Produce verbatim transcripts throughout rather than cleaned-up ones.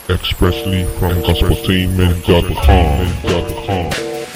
Expressly from gospeltainment dot com.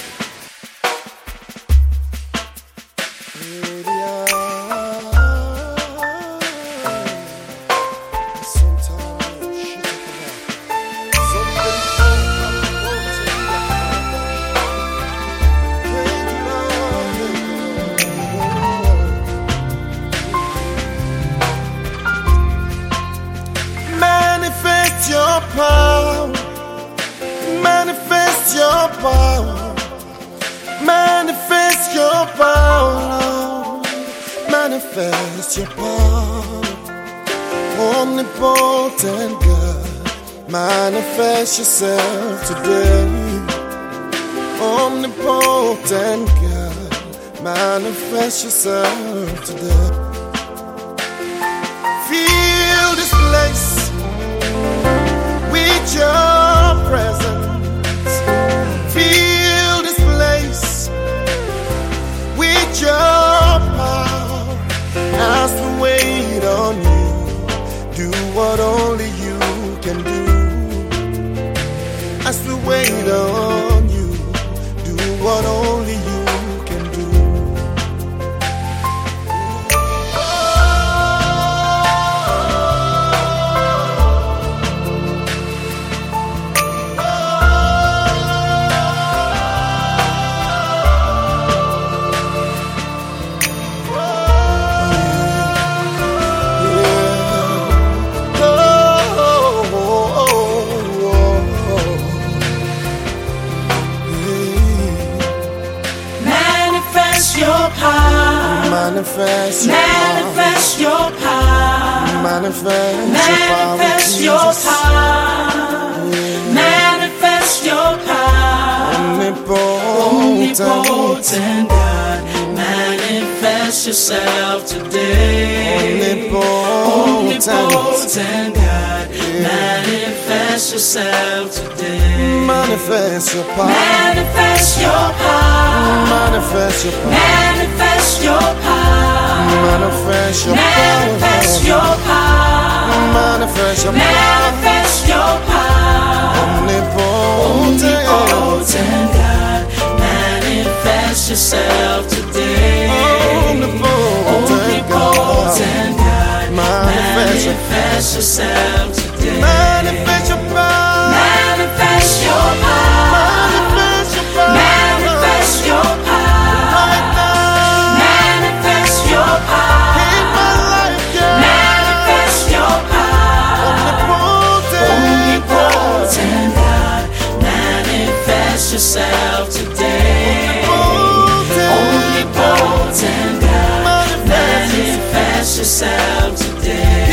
Manifest your power, manifest your power, manifest your power, manifest your power. Omnipotent God, manifest yourself today. Omnipotent God, manifest yourself today. Fill this place with your presence. Fill this place with your power. As we wait on you, do what only you can do. As we wait on you, do what only you can do. Manifest your Manifest your power. Manifest your power. Manifest your power. Omnipotent. Omnipotent God, manifest yourself today. Omnipotent. Omnipotent God, manifest yourself today. Manifest your power. Manifest your power. Manifest your power. Manifest your power. Manifest your Manifest your power. power. Manifest your power. Manifest your power. Omnipotent. Omnipotent God, manifest yourself today. Omnipotent Omnipotent God, manifest manifest yourself today. Manifest your power. Manifest your power. Manifest your power. Manifest your power. Right now. Manifest your power. In my life, yeah. Manifest your power. Omnipotent. Omnipotent God, manifest yourself today. Omnipotent God, manifest yourself today.